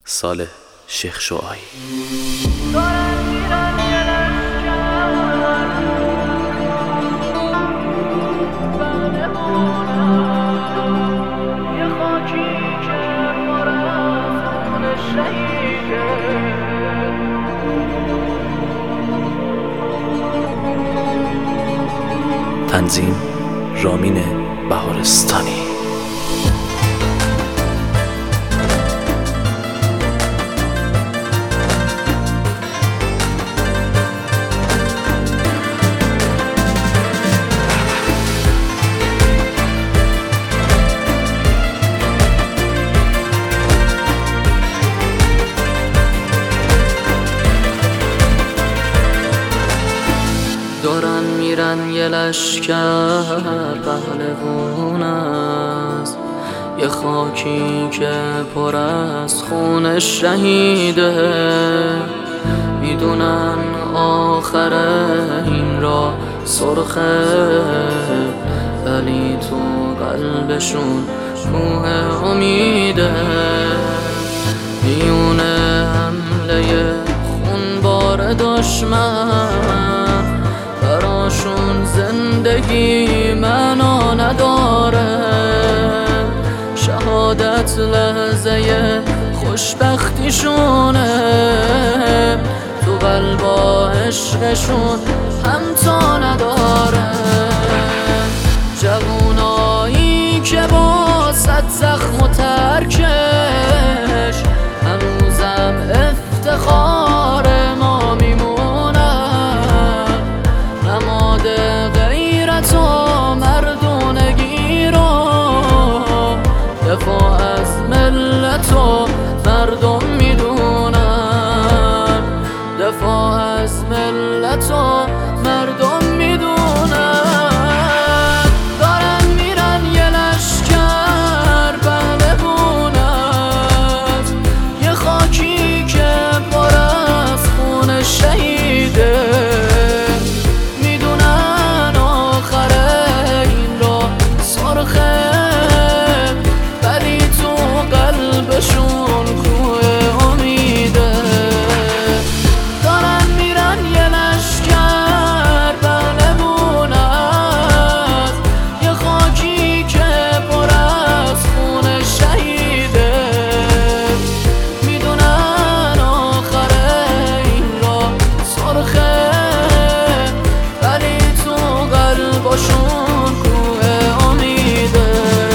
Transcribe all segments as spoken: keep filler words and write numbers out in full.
صالح شیخ شعاعی. تنظیم رامین بهارستانی. دارن میرن یه لشکر پهلوون است، یه خاکی که پر از خون شهیده. میدونن آخر این را سرخه، ولی تو قلبشون کوه امیده. میونه حمله خونبار دشمن، براشون زندگی معنا نداره. شهادت لحظه خوشبختیشونه، تو قلبا عشقشون همتا نداره. جوونایی که با صد زخم و ترکش هنوزم افتخار ما میمونن. نماد غیرت و مردونگی رو، دفاع از ملت و مردم میدونن. دفاع از ملت و مردم میدونن. دارن میرن یه لشکر پهلوون است، یه خاکی که پر از خون شهیده. میدونن آخر این را سرخه، ولی تو قلبشون کوه امیده. دارن میرن یه لشکر پهلوون است، یه خاکی که پر از خون شهیده. میدونن آخر این را سرخه، ولی تو قلبشون کوه امیده.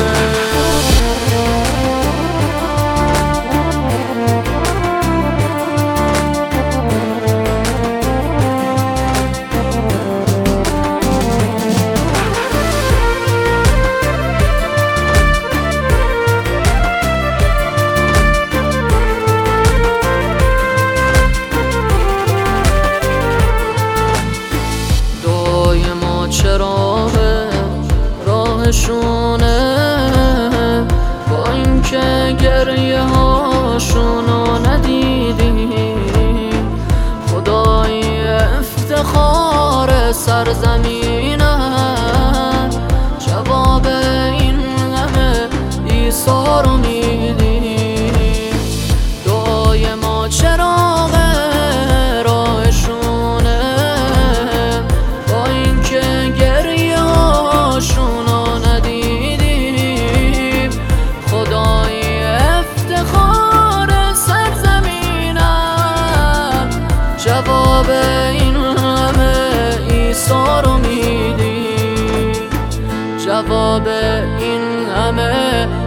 دعای ما چراغه راهشونه، با اینکه گریه هاشونو ندیدیم. خدای افتخار سرزمینم، جواب این همه ایثار رو میدیم. دعای ما چراغه راهشونه، با اینکه گریه هاشونو ندیدیم. خدای افتخار سرزمینم، جواب این همه ایثار رو میدیم. جواب این همه